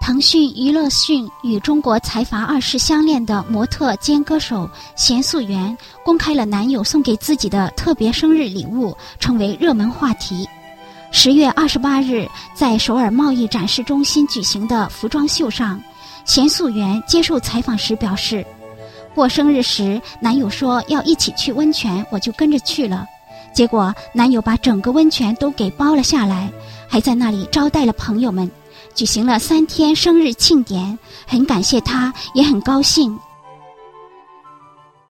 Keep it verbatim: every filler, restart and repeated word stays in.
腾讯娱乐讯与中国财阀二世相恋的模特兼歌手贤素媛公开了男友送给自己的特别生日礼物，成为热门话题。十月二十八日，在首尔贸易展示中心举行的服装秀上，贤素媛接受采访时表示，过生日时男友说要一起去温泉，我就跟着去了，结果男友把整个温泉都给包了下来，还在那里招待了朋友们，举行了三天生日庆典，很感谢他，也很高兴。